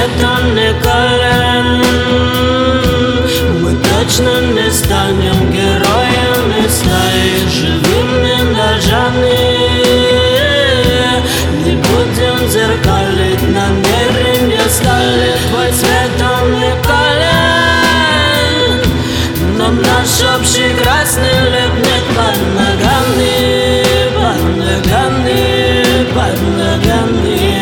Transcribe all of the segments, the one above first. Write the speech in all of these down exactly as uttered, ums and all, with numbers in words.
свет он уникален. Мы точно не станем героями стаи, живыми ножами. Не будем зеркалить намерения стали. Твой свет он уникален, но наш общий красный лепнет под ногами, под ногами, под ногами.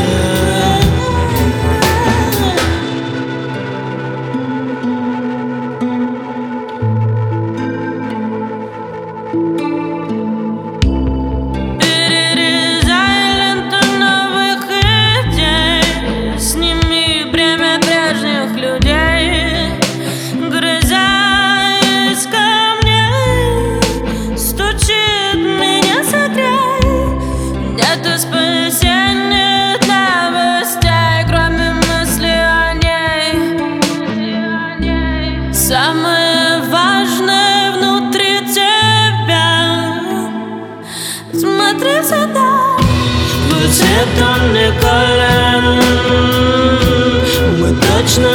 Это спасение для властей, кроме мысли о ней. Самое важное внутри тебя. Смотри сюда. Твой свет он уникален. Мы точно